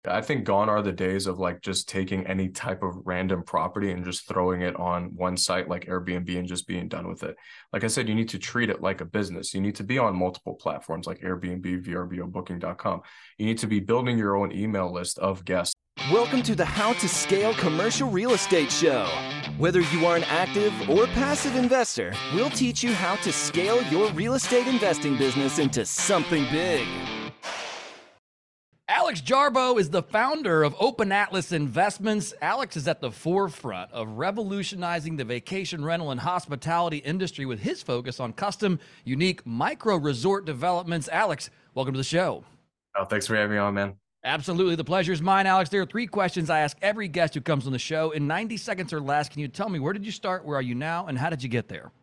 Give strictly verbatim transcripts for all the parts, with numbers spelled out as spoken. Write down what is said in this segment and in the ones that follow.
I think gone are the days of like just taking any type of random property and just throwing it on one site like Airbnb and just being done with it. Like I said, you need to treat it like a business. You need to be on multiple platforms like Airbnb, V R B O, Booking dot com. You need to be building your own email list of guests. Welcome to the How to Scale Commercial Real Estate Show. Whether you are an active or passive investor, we'll teach you how to scale your real estate investing business into something big. Alex Jarbo is the founder of Open Atlas Investments. Alex is at the forefront of revolutionizing the vacation rental and hospitality industry with his focus on custom, unique micro resort developments. Alex, welcome to the show. Oh, thanks for having me on, man. Absolutely. The pleasure is mine, Alex. There are three questions I ask every guest who comes on the show. In ninety seconds or less, can you tell me, where did you start, where are you now, and how did you get there?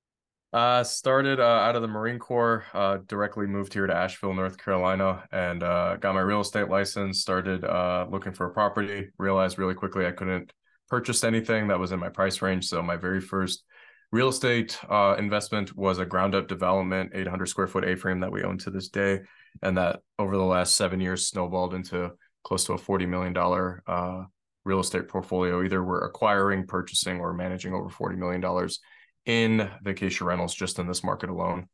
Uh, started uh, out of the Marine Corps, uh, directly moved here to Asheville, North Carolina, and uh, got my real estate license, started uh, looking for a property, realized really quickly I couldn't purchase anything that was in my price range. So my very first real estate uh, investment was a ground up development, eight hundred square foot A-frame that we own to this day. And that over the last seven years snowballed into close to a forty million dollars uh, real estate portfolio. Either we're acquiring, purchasing, or managing over forty million dollars in vacation rentals just in this market alone.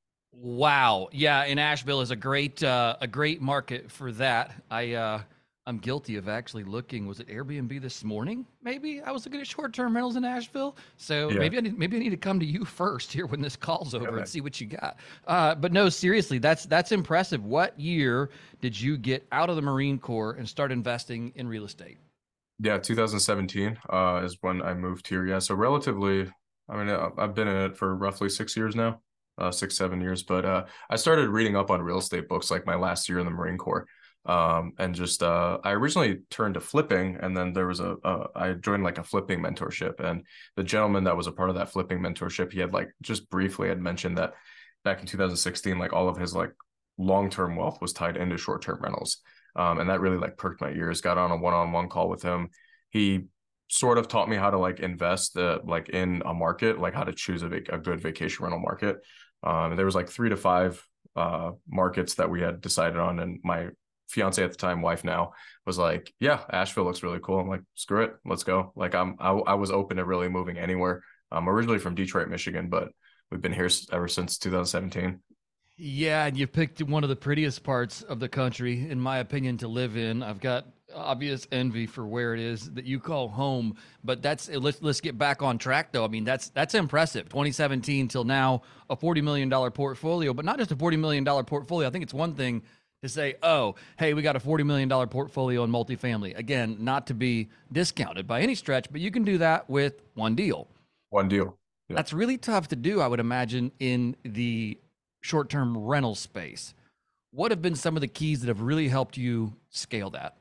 Wow. Yeah, in Asheville is a great uh, a great market for that. I uh, I'm guilty of actually looking. Was it Airbnb this morning? Maybe I was looking at short-term rentals in Asheville. So Yeah. maybe I need, maybe I need to come to you first here when this call's over Yeah, and see what you got. Uh, but no, seriously, that's that's impressive. What year did you get out of the Marine Corps and start investing in real estate? Yeah, two thousand seventeen uh, is when I moved here. Yeah, so relatively, I mean, I- I've been in it for roughly six years now, uh, six, seven years. But uh, I started reading up on real estate books like my last year in the Marine Corps. Um, and just uh, I originally turned to flipping, and then there was a, a I joined like a flipping mentorship, and the gentleman that was a part of that flipping mentorship, he had like just briefly had mentioned that back in two thousand sixteen, like all of his like long-term wealth was tied into short-term rentals. Um, and that really like perked my ears. Got on a one-on-one call with him. He sort of taught me how to like invest uh, like in a market, like how to choose a, vac- a good vacation rental market. Um, there was like three to five uh, markets that we had decided on, and my fiance at the time, wife now, was like, "Yeah, Asheville looks really cool." I'm like, "Screw it, let's go." Like I'm, I, I was open to really moving anywhere. I'm originally from Detroit, Michigan, but we've been here ever since two thousand seventeen. Yeah, and you picked one of the prettiest parts of the country, in my opinion, to live in. I've got obvious envy for where it is that you call home, but that's let's let's get back on track though. I mean, that's that's impressive. twenty seventeen till now, a forty million dollars portfolio, but not just a forty million dollars portfolio. I think it's one thing to say, "Oh, hey, we got a forty million dollars portfolio in multifamily." Again, not to be discounted by any stretch, but you can do that with one deal. One deal. Yeah. That's really tough to do, I would imagine, in the short-term rental space. What have been some of the keys that have really helped you scale that?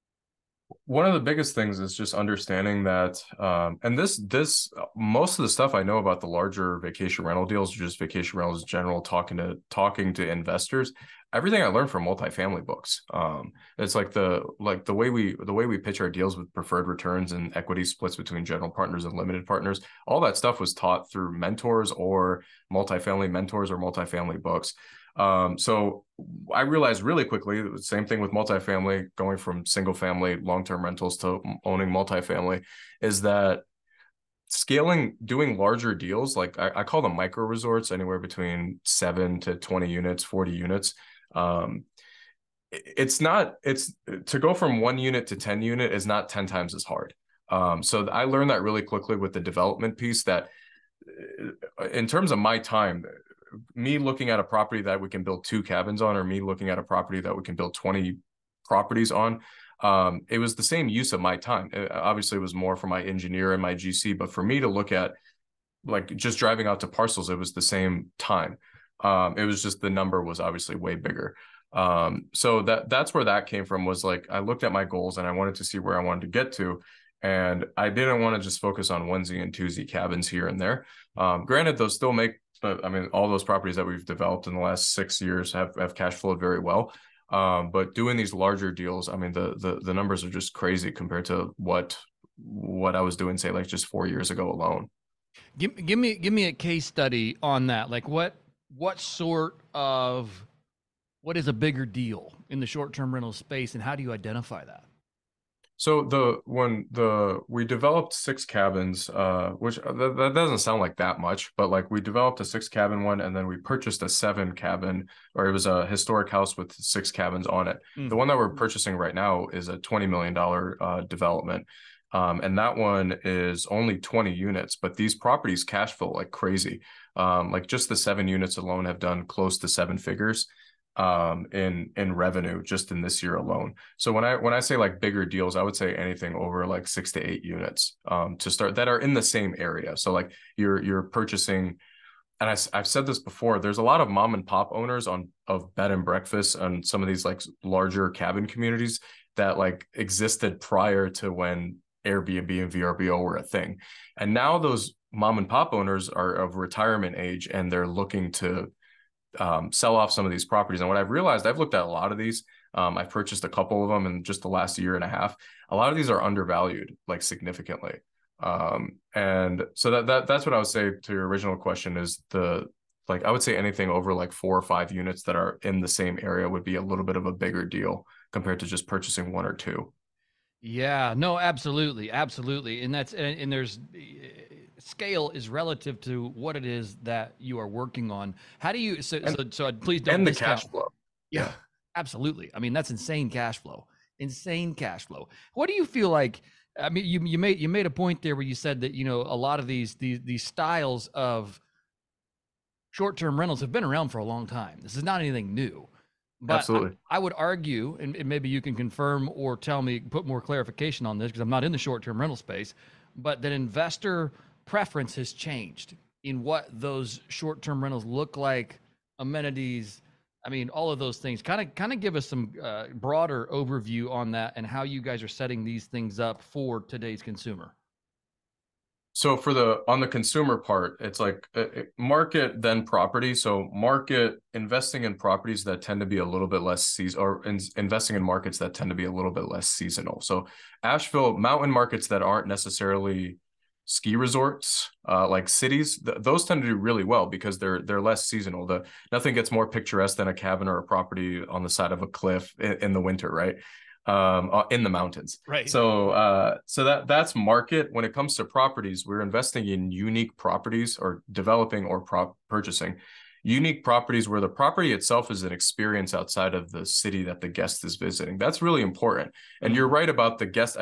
One of the biggest things is just understanding that, um, and this this most of the stuff I know about the larger vacation rental deals, just vacation rentals in general, talking to talking to investors, everything I learned from multifamily books. Um, it's like the like the way we the way we pitch our deals with preferred returns and equity splits between general partners and limited partners. All that stuff was taught through mentors or multifamily mentors or multifamily books. Um, so I realized really quickly, same thing with multifamily, going from single family long-term rentals to owning multifamily, is that scaling, doing larger deals, like I, I call them micro resorts, anywhere between seven to twenty units, forty units. Um, it's not, it's to go from one unit to ten unit is not ten times as hard. Um, so I learned that really quickly with the development piece, that uh, in terms of my time, me looking at a property that we can build two cabins on, or me looking at a property that we can build twenty properties on, um, it was the same use of my time. It, obviously, it was more for my engineer and my G C, but for me to look at like just driving out to parcels, it was the same time. Um, it was just the number was obviously way bigger. Um, so that that's where that came from, was like I looked at my goals and I wanted to see where I wanted to get to. And I didn't want to just focus on onesie and twosie cabins here and there. Um, granted, those still make, but I mean, all those properties that we've developed in the last six years have, have cash flowed very well. Um, but doing these larger deals, I mean, the, the the numbers are just crazy compared to what what I was doing, say, like just four years ago alone. Give, give me give me a case study on that. Like what what sort of What is a bigger deal in the short-term rental space, and how do you identify that? So the when the we developed six cabins, uh, which uh, that, that doesn't sound like that much, but like we developed a six cabin one, and then we purchased a seven cabin, or it was a historic house with six cabins on it. Mm. The one that we're purchasing right now is a twenty million dollar uh, development, um, and that one is only twenty units, but these properties cash flow like crazy. Um, like just the seven units alone have done close to seven figures um in in revenue just in this year alone. So when I when I say like bigger deals, I would say anything over like six to eight units um to start that are in the same area. So like you're you're purchasing, and I, I've said this before, there's a lot of mom and pop owners on of bed and breakfast and some of these like larger cabin communities that like existed prior to when Airbnb and V R B O were a thing. And now those mom and pop owners are of retirement age and they're looking to um, sell off some of these properties. And what I've realized, I've looked at a lot of these. Um, I've purchased a couple of them in just the last year and a half. A lot of these are undervalued, like significantly. Um, and so that, that that's what I would say to your original question is the, like, I would say anything over like four or five units that are in the same area would be a little bit of a bigger deal compared to just purchasing one or two. Yeah, no, absolutely. Absolutely. And that's, and, and there's, scale is relative to what it is that you are working on. How do you, so, and, so, so please don't and the discount. cash flow. Yeah, yeah, absolutely. I mean, that's insane cash flow, insane cash flow. What do you feel like? I mean, you, you made, you made a point there where you said that, you know, a lot of these, these, these styles of short-term rentals have been around for a long time. This is not anything new. But Absolutely. I, I would argue, and, and maybe you can confirm or tell me, put more clarification on this because I'm not in the short-term rental space, but that investor preference has changed in what those short-term rentals look like, amenities. I mean, all of those things. Kind of, kind of give us some uh, broader overview on that and how you guys are setting these things up for today's consumer. So for the on the consumer part, it's like uh, market then property. So market investing in properties that tend to be a little bit less seasonal, or in, investing in markets that tend to be a little bit less seasonal. So Asheville, mountain markets that aren't necessarily ski resorts, uh, like cities, th- those tend to do really well because they're they're less seasonal. The nothing gets more picturesque than a cabin or a property on the side of a cliff in, in the winter, right? Um, uh, in the mountains. Right. So, uh, so that that's market. When it comes to properties, we're investing in unique properties or developing or prop purchasing unique properties where the property itself is an experience outside of the city that the guest is visiting. That's really important. And mm-hmm. You're right about the guest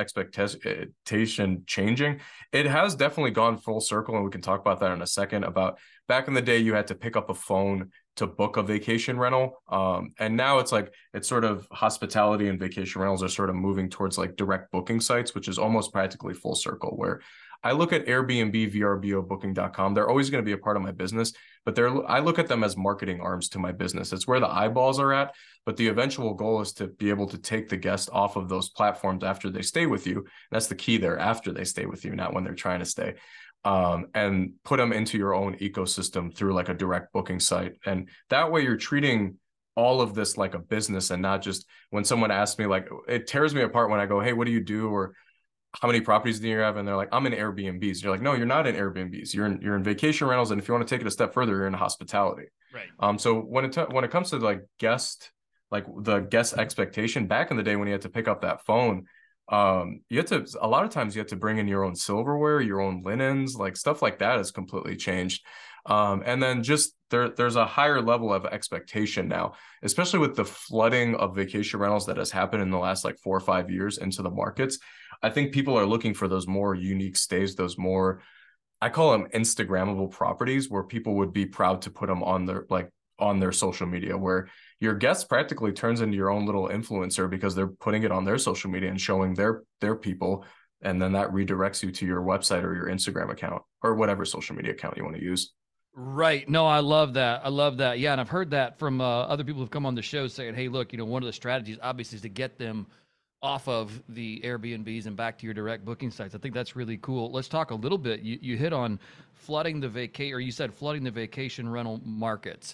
expectation changing. It has definitely gone full circle, and we can talk about that in a second. About back in the day, you had to pick up a phone to book a vacation rental. Um, and now it's like, it's sort of hospitality and vacation rentals are sort of moving towards like direct booking sites, which is almost practically full circle, where I look at Airbnb, V R B O, booking dot com. They're always going to be a part of my business, but they're, I look at them as marketing arms to my business. It's where the eyeballs are at, but the eventual goal is to be able to take the guest off of those platforms after they stay with you. And that's the key there, after they stay with you, not when they're trying to stay. Um, and put them into your own ecosystem through like a direct booking site. And that way you're treating all of this like a business, and not just when someone asks me, like, it tears me apart when I go, hey, what do you do? Or how many properties do you have? And they're like, I'm in Airbnbs. You're like, no, you're not in Airbnbs. You're in, you're in vacation rentals. And if you want to take it a step further, you're in hospitality. Right. Um, so when it, when it comes to like guest, like the guest expectation back in the day when you had to pick up that phone, um, you had to, a lot of times you had to bring in your own silverware, your own linens, like stuff like that has completely changed. Um, and then just there, there's a higher level of expectation now, especially with the flooding of vacation rentals that has happened in the last like four or five years into the markets. I think people are looking for those more unique stays, those more, I call them Instagrammable properties, where people would be proud to put them on their, like on their social media, where your guest practically turns into your own little influencer because they're putting it on their social media and showing their, their people. And then that redirects you to your website or your Instagram account or whatever social media account you want to use. Right. No, I love that. I love that. Yeah. And I've heard that from uh, other people who've come on the show saying, hey, look, you know, one of the strategies obviously is to get them off of the Airbnbs and back to your direct booking sites. I think that's really cool. Let's talk a little bit. You, you hit on flooding the vacation, or you said flooding the vacation rental markets.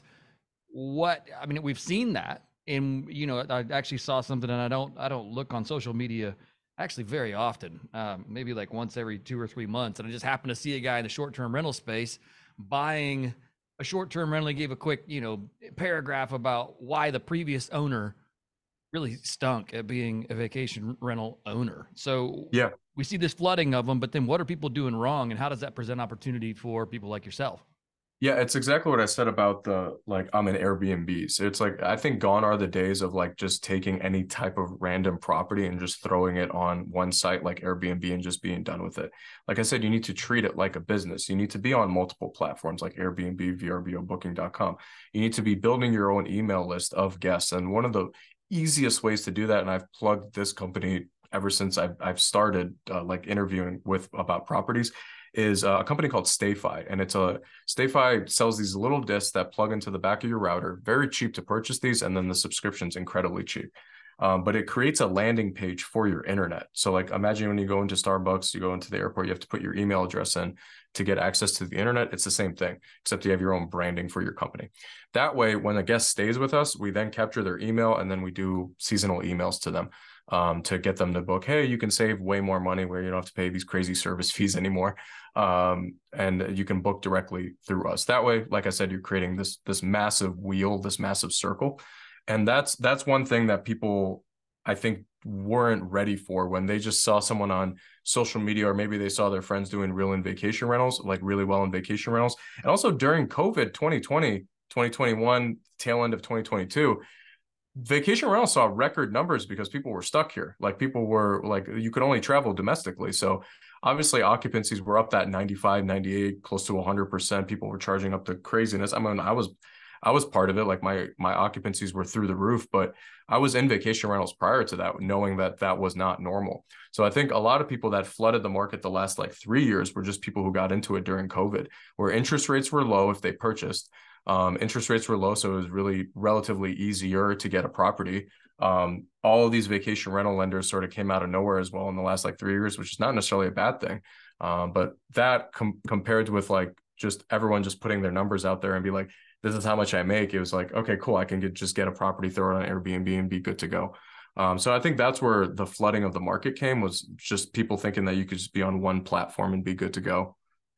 What, I mean, we've seen that, and, you know, I actually saw something, and I don't, I don't look on social media actually very often, um, maybe like once every two or three months. And I just happened to see a guy in the short-term rental space buying a short-term rental. He gave a quick, you know, paragraph about why the previous owner really stunk at being a vacation rental owner. So Yeah. we see this flooding of them, but then what are people doing wrong, and how does that present opportunity for people like yourself? Yeah, it's exactly what I said about the like I'm in Airbnbs. It's like I think gone are the days of like just taking any type of random property and just throwing it on one site like Airbnb and just being done with it. Like I said, you need to treat it like a business. You need to be on multiple platforms like Airbnb, V R B O, Booking dot com. You need to be building your own email list of guests. And one of the easiest ways to do that, and I've plugged this company ever since I've I've started uh, like interviewing with about properties, is uh, a company called StayFi, and it's a StayFi sells these little discs that plug into the back of your router. Very cheap to purchase these, and then the subscription's incredibly cheap. Um, but it creates a landing page for your internet. So like imagine when you go into Starbucks, you go into the airport, you have to put your email address in to get access to the internet. It's the same thing, except you have your own branding for your company. That way, when a guest stays with us, we then capture their email and then we do seasonal emails to them um, to get them to book. Hey, you can save way more money where you don't have to pay these crazy service fees anymore. Um, and you can book directly through us. That way, like I said, you're creating this, this massive wheel, this massive circle. And that's that's one thing that people, I think, weren't ready for when they just saw someone on social media, or maybe they saw their friends doing real in vacation rentals, like really well in vacation rentals. And also during COVID twenty twenty, twenty twenty-one, tail end of twenty twenty-two, vacation rentals saw record numbers because people were stuck here. Like people were like, you could only travel domestically. So obviously occupancies were up that ninety-five, ninety-eight, close to one hundred percent. People were charging up to craziness. I mean, I was I was part of it. Like my my occupancies were through the roof, but I was in vacation rentals prior to that, knowing that that was not normal. So I think a lot of people that flooded the market the last like three years were just people who got into it during COVID, where interest rates were low if they purchased. Um, interest rates were low, so it was really relatively easier to get a property. Um, all of these vacation rental lenders sort of came out of nowhere as well in the last like three years, which is not necessarily a bad thing. Um, but that com- compared with like just everyone just putting their numbers out there and be like, this is how much I make. It was like, okay, cool. I can get, just get a property, throw it on Airbnb and be good to go. Um, so I think that's where the flooding of the market came, was just people thinking that you could just be on one platform and be good to go.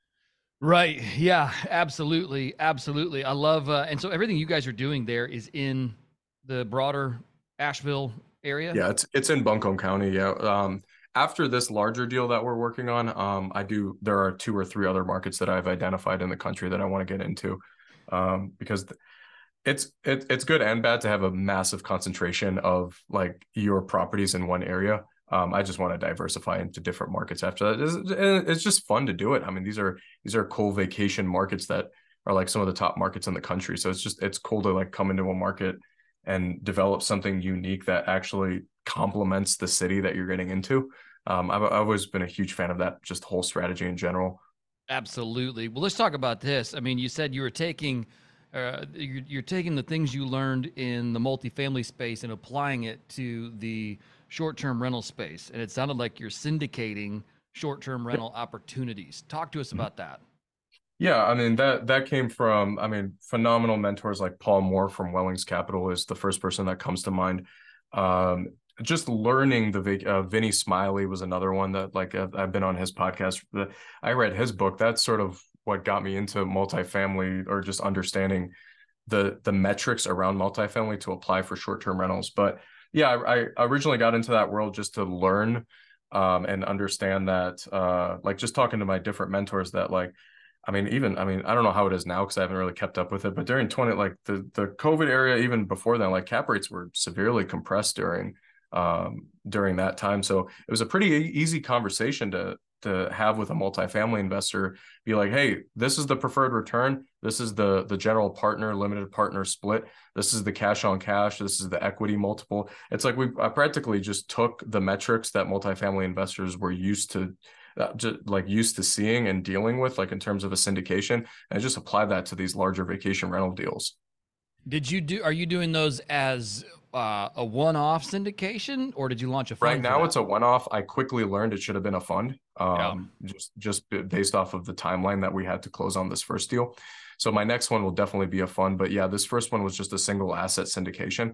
Right. Yeah, absolutely. Absolutely. I love, uh, and so everything you guys are doing there is in the broader Asheville area? Yeah, it's it's in Buncombe County. Yeah. Um, after this larger deal that we're working on, um, I do. There are two or three other markets that I've identified in the country that I want to get into, um, because it's it, it's good and bad to have a massive concentration of like your properties in one area. Um, I just want to diversify into different markets after that. It's, it's just fun to do it. I mean, these are these are cool vacation markets that are like some of the top markets in the country. So it's just it's cool to like come into a market and develop something unique that actually complements the city that you're getting into. Um, I've, I've always been a huge fan of that, just whole strategy in general. Absolutely. Well, let's talk about this. I mean, you said you were taking, uh, you're, you're taking the things you learned in the multifamily space and applying it to the short-term rental space. And it sounded like you're syndicating short-term rental opportunities. Talk to us about that. Yeah, I mean that that came from, I mean, phenomenal mentors like Paul Moore from Wellings Capital is the first person that comes to mind. Um, just learning the vac- uh, Vinny Smiley was another one that like I've, I've been on his podcast. The, I read his book. That's sort of what got me into multifamily, or just understanding the the metrics around multifamily to apply for short-term rentals. But yeah, I, I originally got into that world just to learn um, and understand that, uh, like just talking to my different mentors that like, I mean, even, I mean, I don't know how it is now because I haven't really kept up with it, but during twenty, like the, the COVID area, even before then, like cap rates were severely compressed during, um, during that time. So it was a pretty easy conversation to, to have with a multifamily investor, be like, hey, this is the preferred return. This is the, the general partner, limited partner split. This is the cash on cash. This is the equity multiple. It's like we I practically just took the metrics that multifamily investors were used to, Uh, just like used to seeing and dealing with, like in terms of a syndication, and I just apply that to these larger vacation rental deals. Did you do, are you doing those as uh, a one-off syndication, or did you launch a fund Right for now, that? it's a one-off. I quickly learned it should have been a fund, Yeah. um, just just based off of the timeline that we had to close on this first deal. So my next one will definitely be a fund. But yeah, this first one was just a single asset syndication.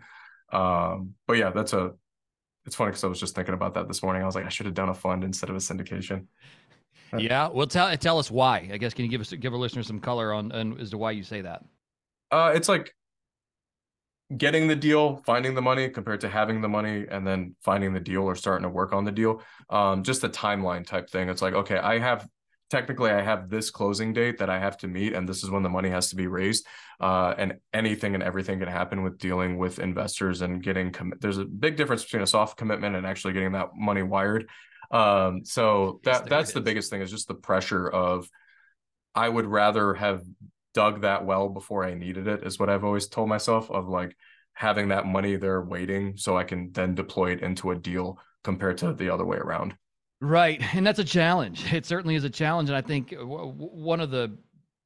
Um, but yeah, that's a it's funny because I was just thinking about that this morning. I was like, I should have done a fund instead of a syndication. Yeah, well, tell tell us why. I guess can you give us give our listeners some color on, on as to why you say that? Uh, it's like getting the deal, finding the money compared to having the money and then finding the deal or starting to work on the deal. Um, just a timeline type thing. It's like, okay, I have technically I have this closing date that I have to meet, and this is when the money has to be raised. Uh, and anything and everything can happen with dealing with investors and getting com- there's a big difference between a soft commitment and actually getting that money wired. Um, so Yes, that there that's is. the biggest thing, is just the pressure of I would rather have dug that well before I needed it, is what I've always told myself, of like having that money there waiting so I can then deploy it into a deal compared to the other way around. Right. And that's a challenge. It certainly is a challenge. And I think w- one of the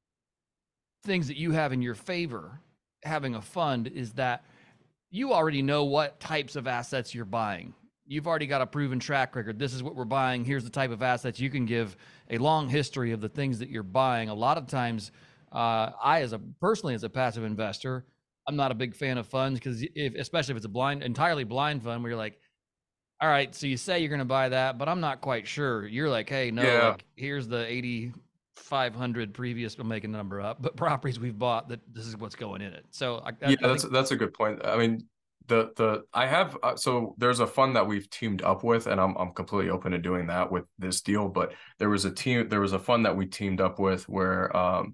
things that you have in your favor having a fund is that you already know what types of assets you're buying. You've already got a proven track record. This is what we're buying. Here's the type of assets. You can give a long history of the things that you're buying. A lot of times, uh, I, as a personally as a passive investor, I'm not a big fan of funds because, if, especially if it's a blind, entirely blind fund, where you're like, all right, so you say you're going to buy that, but I'm not quite sure. You're like, hey, no, Yeah. like here's the eighty-five hundred previous, I'm making a number up, but properties we've bought that this is what's going in it. So I, I, Yeah, I that's think that's a good point. I mean, the the I have uh, so there's a fund that we've teamed up with, and I'm I'm completely open to doing that with this deal. But there was a team, there was a fund that we teamed up with where um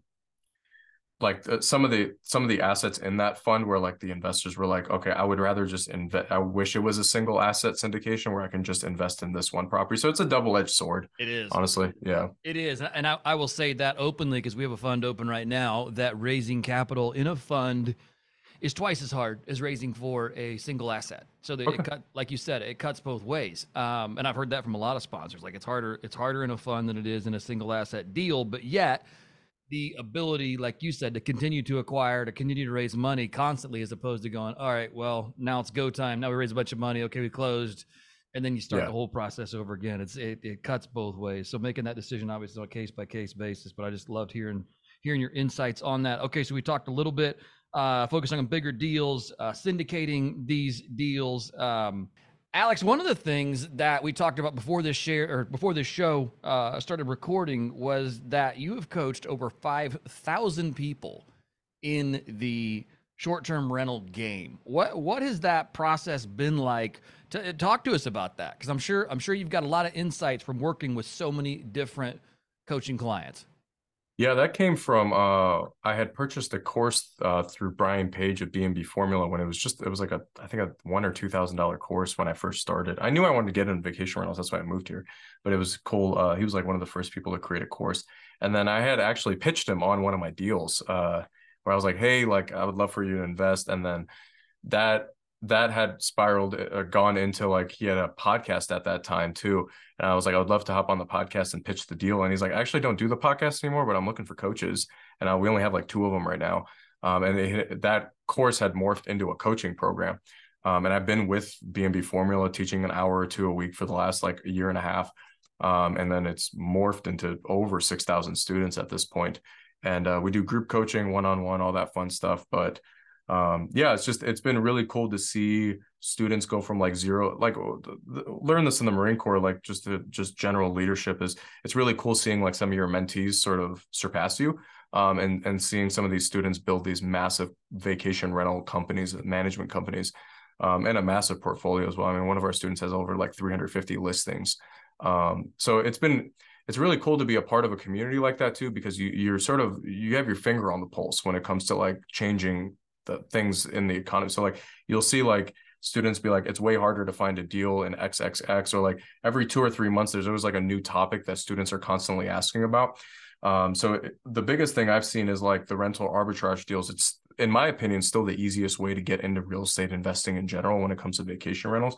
like uh, some of the some of the assets in that fund where like the investors were like, okay, I would rather just invest. I wish it was a single asset syndication where I can just invest in this one property. So it's a double-edged sword. it is. Honestly, yeah. It is. And I, I will say that openly because we have a fund open right now that raising capital in a fund is twice as hard as raising for a single asset. So that Okay. it cut, like you said, it cuts both ways. Um, and I've heard that from a lot of sponsors. Like it's harder, it's harder in a fund than it is in a single asset deal. But yet, the ability, like you said, to continue to acquire, to continue to raise money constantly, as opposed to going, all right, well, now it's go time. Now we raise a bunch of money. Okay, we closed. And then you start Yeah. the whole process over again. It's it, it cuts both ways. So making that decision obviously on a case by case basis. But I just loved hearing hearing your insights on that. Okay, so we talked a little bit, uh, focusing on bigger deals, uh, syndicating these deals. Um, Alex, one of the things that we talked about before this share or before this show uh, started recording was that you have coached over five thousand people in the short-term rental game. What what has that process been like? To, talk to us about that, because I'm sure I'm sure you've got a lot of insights from working with so many different coaching clients. Yeah, that came from uh I had purchased a course uh through Brian Page at B and B Formula when it was just it was like a I think a one or two thousand dollar course when I first started. I knew I wanted to get into vacation rentals, that's why I moved here. But it was cool. Uh he was like one of the first people to create a course. And then I had actually pitched him on one of my deals, uh where I was like, hey, like I would love for you to invest. And then that that had spiraled uh, gone into like he had a podcast at that time too, and I was like, I would love to hop on the podcast and pitch the deal. And he's like, I actually don't do the podcast anymore, but I'm looking for coaches, and uh, we only have like two of them right now. Um, and it, that course had morphed into a coaching program. Um, and I've been with B and B Formula teaching an hour or two a week for the last like a year and a half. Um, and then it's morphed into over six thousand students at this point. And uh, we do group coaching, one-on-one, all that fun stuff. But um yeah, it's just it's been really cool to see students go from like zero, like learn this in the Marine Corps, like just to, just general leadership is it's really cool seeing like some of your mentees sort of surpass you, um and and seeing some of these students build these massive vacation rental companies, management companies, um and a massive portfolio as well. I mean, one of our students has over like three hundred fifty listings. Um so it's been it's really cool to be a part of a community like that too, because you you're sort of you have your finger on the pulse when it comes to like changing the things in the economy. So like you'll see like students be like, it's way harder to find a deal in X X X, or like every two or three months there's always like a new topic that students are constantly asking about. Um, so it, the biggest thing I've seen is like the rental arbitrage deals. It's, in my opinion, still the easiest way to get into real estate investing in general when it comes to vacation rentals.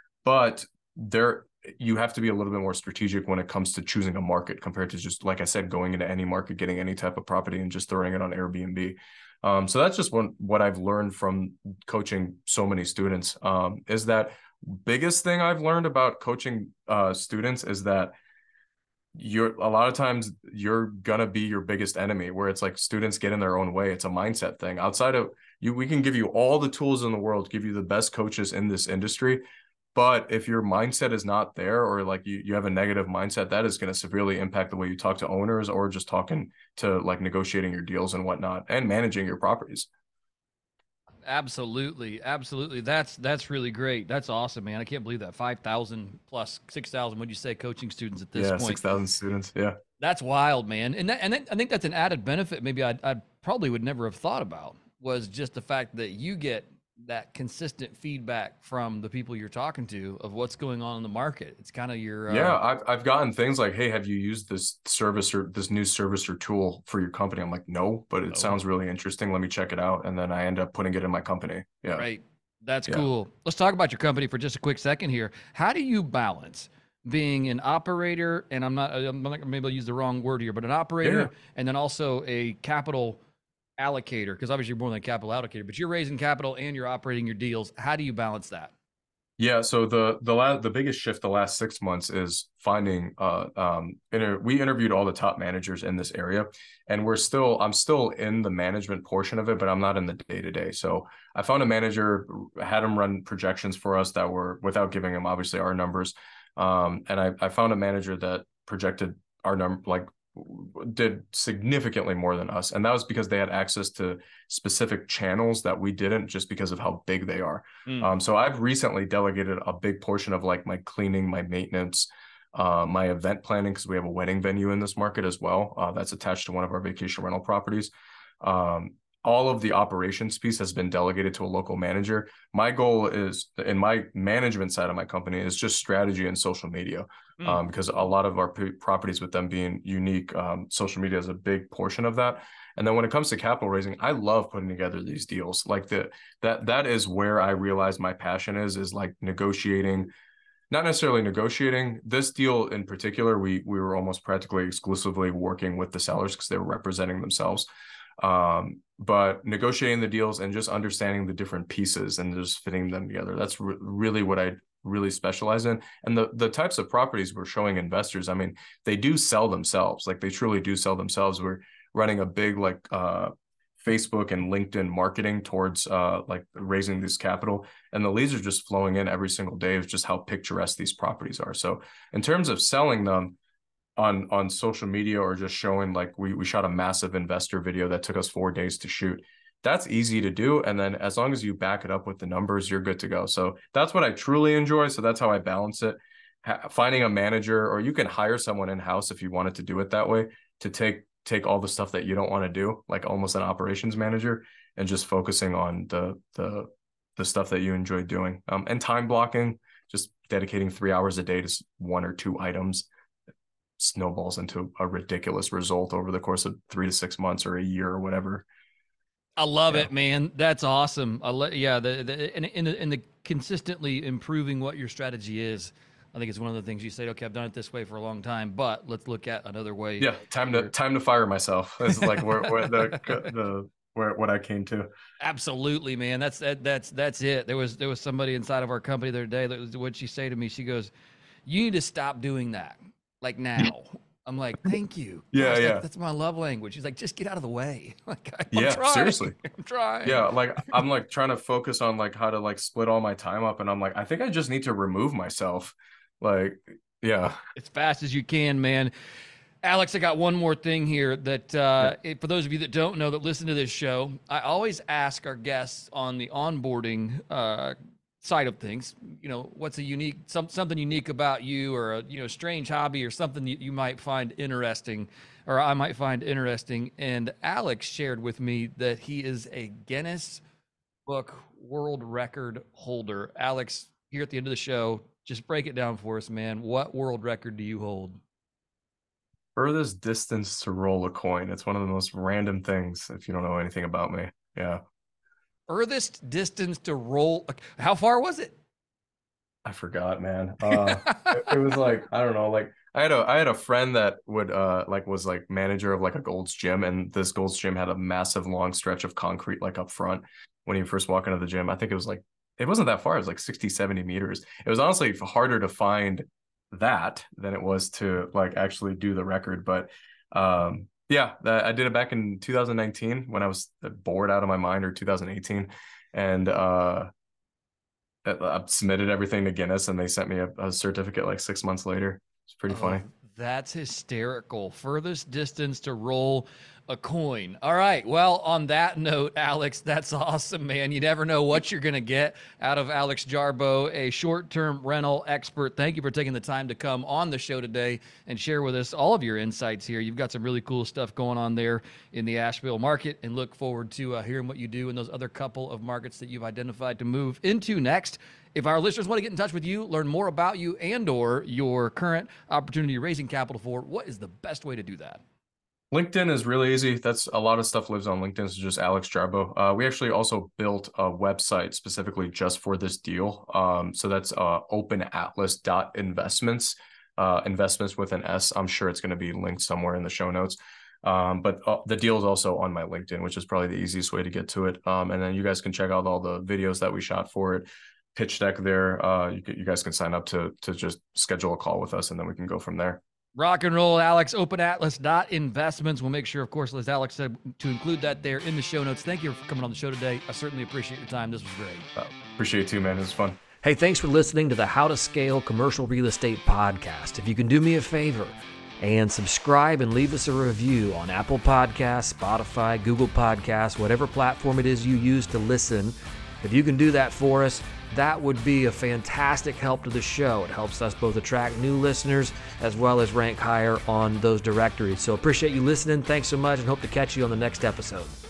But there, you have to be a little bit more strategic when it comes to choosing a market compared to just, like I said, going into any market, getting any type of property and just throwing it on Airbnb. Um, so that's just one, what I've learned from coaching so many students, um, is that biggest thing I've learned about coaching uh, students is that you're a lot of times you're going to be your biggest enemy, where it's like students get in their own way. It's a mindset thing. Outside of you, we can give you all the tools in the world, give you the best coaches in this industry, But if your mindset is not there, or like you, you have a negative mindset, that is going to severely impact the way you talk to owners, or just talking to like negotiating your deals and whatnot, and managing your properties. Absolutely, absolutely. That's that's really great. That's awesome, man. I can't believe that five thousand plus six thousand. Would you say coaching students at this Yeah, point? six thousand students. Yeah, that's wild, man. And that, and that, I think that's an added benefit. Maybe I I probably would never have thought about, was just the fact that you get that consistent feedback from the people you're talking to of what's going on in the market. It's kind of your uh, yeah. I've I've gotten things like, hey, have you used this service or this new service or tool for your company? I'm like, no, but it Oh. sounds really interesting. Let me check it out, and then I end up putting it in my company. Yeah, Right. That's Yeah. cool. Let's talk about your company for just a quick second here. How do you balance being an operator, and I'm not, I'm not maybe I'll use the wrong word here, but an operator, Yeah. and then also a capital allocator, because obviously you're more than a capital allocator, but you're raising capital and you're operating your deals. How do you balance that? Yeah, so the the last the biggest shift the last six months is finding uh um inter- we interviewed all the top managers in this area, and we're still I'm still in the management portion of it, but I'm not in the day to day. So I found a manager, had him run projections for us that were, without giving him obviously our numbers, um and I I found a manager that projected our number, like did significantly more than us, and that was because they had access to specific channels that we didn't, just because of how big they are. Mm. Um, so I've recently delegated a big portion of like my cleaning, my maintenance, uh, my event planning, because we have a wedding venue in this market as well, uh, that's attached to one of our vacation rental properties. Um, all of the operations piece has been delegated to a local manager. My goal is, in my management side of my company, is just strategy and social media. Mm. Um, because a lot of our p- properties, with them being unique, um, social media is a big portion of that. And then when it comes to capital raising, I love putting together these deals. Like the that that is where I realize my passion is is like negotiating, not necessarily negotiating. This deal in particular, we we were almost practically exclusively working with the sellers because they were representing themselves. Um, but negotiating the deals and just understanding the different pieces and just fitting them together. That's re- really what I really specialize in. And the the types of properties we're showing investors, I mean, they do sell themselves. Like they truly do sell themselves. We're running a big like uh Facebook and LinkedIn marketing towards uh like raising this capital, and the leads are just flowing in every single day of just how picturesque these properties are. So in terms of selling them on on social media, or just showing, like we we shot a massive investor video that took us four days to shoot, that's easy to do. And then as long as you back it up with the numbers, you're good to go. So that's what I truly enjoy. So that's how I balance it. Ha- finding a manager, or you can hire someone in-house if you wanted to do it that way, to take take all the stuff that you don't want to do, like almost an operations manager, and just focusing on the the the stuff that you enjoy doing. Um, and time blocking, just dedicating three hours a day to one or two items, snowballs into a ridiculous result over the course of three to six months or a year or whatever. I love Yeah. it, man. That's awesome. I le- yeah, the, the and, and, the, and the consistently improving what your strategy is. I think it's one of the things you say, okay, I've done it this way for a long time, but let's look at another way. Yeah, time to time to fire myself is like where, where the the where what I came to. Absolutely, man. That's that, that's that's it. There was there was somebody inside of our company the other day that was what she say to me. She goes, "You need to stop doing that, like now." I'm like, "Thank you." Yeah, Gosh, yeah. That, that's my love language. She's like, "Just get out of the way." Like, I'm Yeah, trying. seriously. I'm trying. Yeah, like I'm like trying to focus on like how to like split all my time up, and I'm like, I think I just need to remove myself. Like, yeah. As fast as you can, man. Alex, I got one more thing here that uh, it- for those of you that don't know that listen to this show, I always ask our guests on the onboarding uh, side of things, you know, what's a unique, some, something unique about you, or a, you know, strange hobby, or something that you might find interesting, or I might find interesting. And Alex shared with me that he is a Guinness Book World Record holder. Alex, here at the end of the show, just break it down for us, man. What world record do you hold? Furthest distance to roll a coin. It's one of the most random things if you don't know anything about me. Yeah. Furthest distance to roll. How far was it? I forgot, man. Uh it, it was like, I don't know, like I had a I had a friend that would uh like was like manager of like a Gold's Gym, and this Gold's Gym had a massive long stretch of concrete like up front when you first walk into the gym. I think it was like, it wasn't that far, it was like sixty, seventy meters. It was honestly harder to find that than it was to like actually do the record. But um yeah, that, I did it back in two thousand nineteen when I was bored out of my mind, or two thousand eighteen. And uh I submitted everything to Guinness, and they sent me a, a certificate like six months later. It's pretty oh, funny. That's hysterical. Furthest distance to roll a coin. All right. Well, on that note, Alex, that's awesome, man. You never know what you're going to get out of Alex Jarbo, a short-term rental expert. Thank you for taking the time to come on the show today and share with us all of your insights here. You've got some really cool stuff going on there in the Asheville market, and look forward to uh, hearing what you do in those other couple of markets that you've identified to move into next. If our listeners want to get in touch with you, learn more about you and or your current opportunity raising capital for, what is the best way to do that? LinkedIn is really easy. That's a lot of stuff lives on LinkedIn. So just Alex Jarbo. Uh, we actually also built a website specifically just for this deal. Um, so that's uh, open atlas dot investments, uh, investments with an S. I'm sure it's going to be linked somewhere in the show notes. Um, but uh, the deal is also on my LinkedIn, which is probably the easiest way to get to it. Um, and then you guys can check out all the videos that we shot for it. Pitch deck there. Uh, you, you guys can sign up to to just schedule a call with us, and then we can go from there. Rock and roll, Alex. open atlas dot investments. We'll make sure, of course, as Alex said, to include that there in the show notes. Thank you for coming on the show today. I certainly appreciate your time. This was great. Uh, appreciate it too, man. It was fun. Hey, thanks for listening to the How to Scale Commercial Real Estate podcast. If you can do me a favor and subscribe and leave us a review on Apple Podcasts, Spotify, Google Podcasts, whatever platform it is you use to listen, if you can do that for us, that would be a fantastic help to the show. It helps us both attract new listeners as well as rank higher on those directories. So appreciate you listening. Thanks so much, and hope to catch you on the next episode.